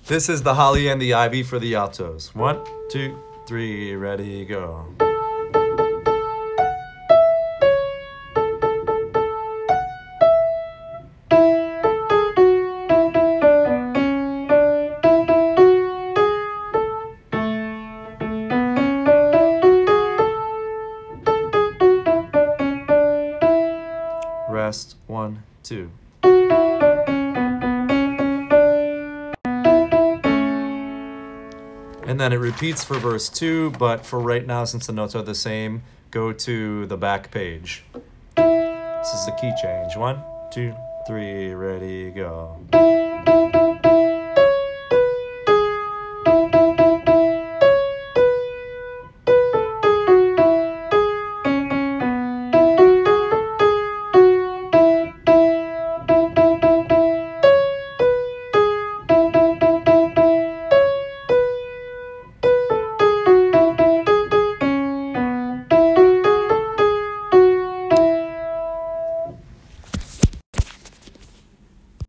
This is the holly and the ivy for the altos. 1, 2, 3, ready, go. Rest, 1, 2. And then it repeats for verse 2, but for right now, since the notes are the same, go to the back page. This is the key change. 1, 2, 3, ready, go.